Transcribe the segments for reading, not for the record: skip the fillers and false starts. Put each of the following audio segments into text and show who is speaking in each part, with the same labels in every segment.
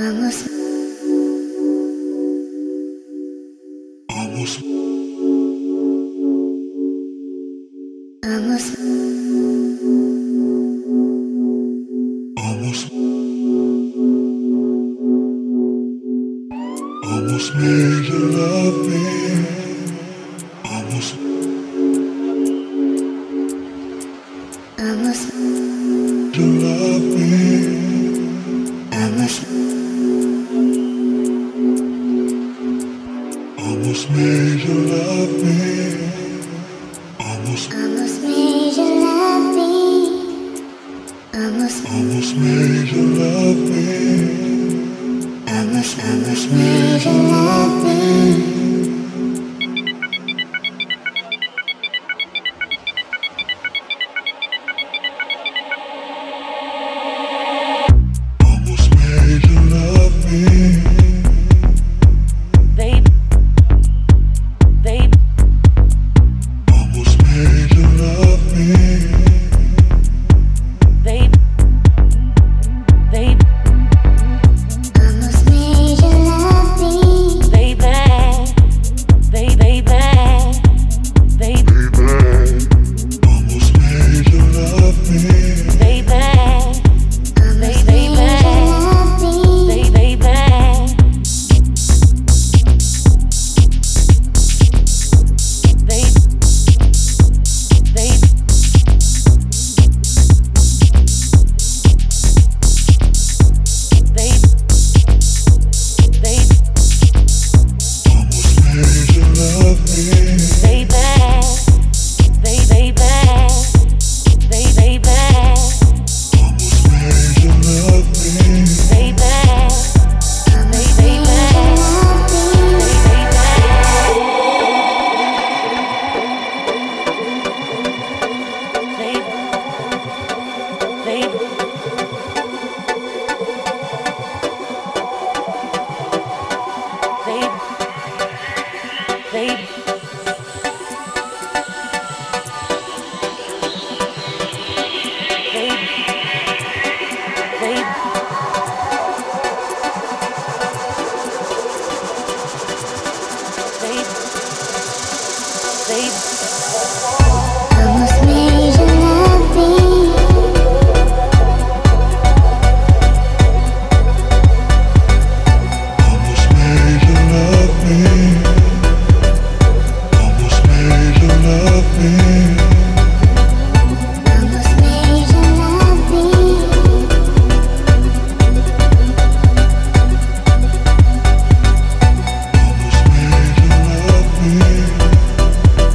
Speaker 1: Almost,
Speaker 2: almost,
Speaker 1: almost,
Speaker 2: almost, almost made you love me. Almost,
Speaker 1: almost,
Speaker 2: you love me.
Speaker 1: almost,
Speaker 2: Almost made you love me. Almost,
Speaker 1: almost made you love me.
Speaker 2: almost made you love me.
Speaker 1: Almost made you love me.
Speaker 2: Almost made you love me.
Speaker 3: Baby, baby,
Speaker 2: Almost made you love me.
Speaker 3: baby, baby,
Speaker 1: Almost made you love me.
Speaker 3: baby, baby, baby,
Speaker 2: Almost made you love me.
Speaker 3: baby,
Speaker 1: Almost made you love me.
Speaker 3: baby,
Speaker 2: Almost made you love me. Almost made you love me.
Speaker 1: Almost made you love me. Almost made you love me.
Speaker 2: Almost made you love me. Almost made you love me.
Speaker 1: Almost made you love me.
Speaker 2: Almost made you love me.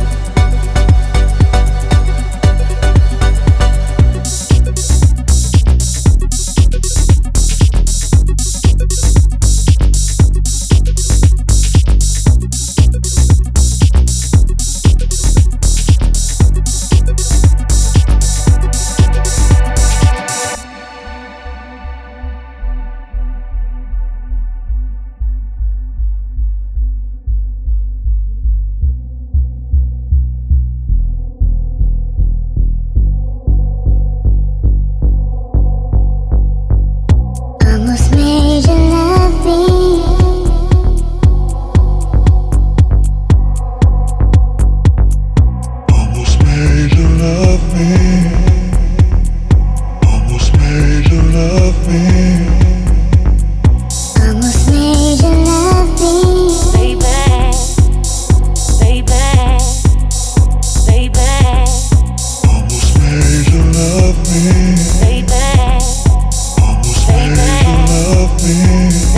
Speaker 1: Almost made you love me.
Speaker 2: Almost made you love me. Almost made you love me.
Speaker 1: Almost made you love me.
Speaker 2: Almost made you love me. Almost made you love me.